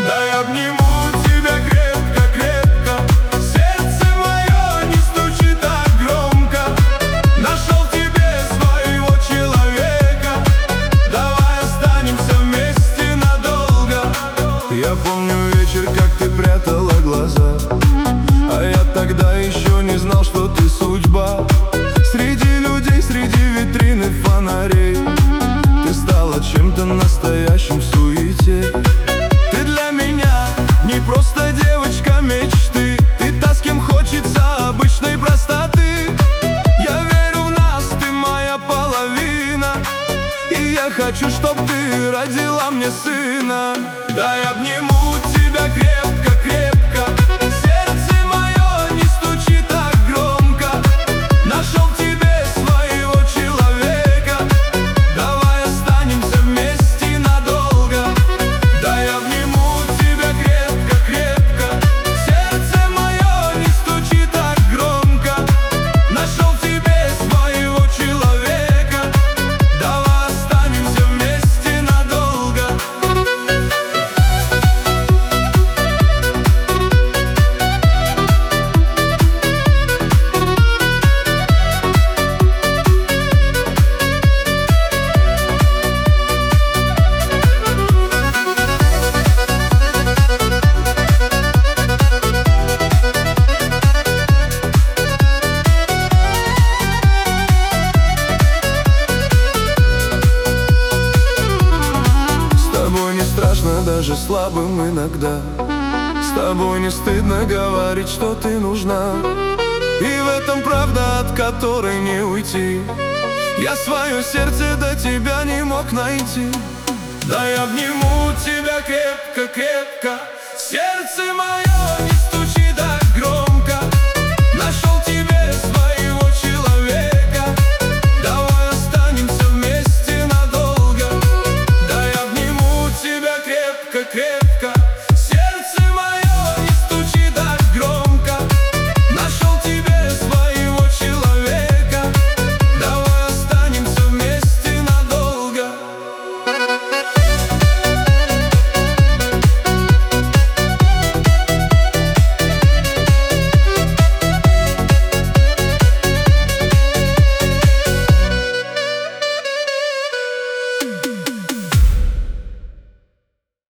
Дай обниму тебя крепко-крепко. Сердце мое не стучит так громко. Нашел в тебе своего человека. Давай останемся вместе надолго. Я помню вечер, как ты прятала глаза, а я тогда еще не знал, что ты судьба. Среди людей, среди витрины фонарей ты стала чем-то настоящим в суете. Ты для меня не просто девочка мечты. Ты та, с кем хочется обычной простоты. Я верю в нас, ты моя половина, и я хочу, чтоб ты родила мне сына. Дай обниму тебя крепко-крепко. Сердце мое не стучит так громко. Нашел в тебе своего человека. Давай останемся вместе надолго. Дай обниму тебя крепко-крепко. Сердце мое не стучит так громко. Нашел в тебе своего человека. Давай останемся вместе надолго. С тобой не страшно даже слабым иногда. С тобой не стыдно говорить, что ты нужна. И в этом правда, от которой не уйти. Я свое сердце до тебя не мог найти. Дай обниму тебя крепко-крепко. Сердце мое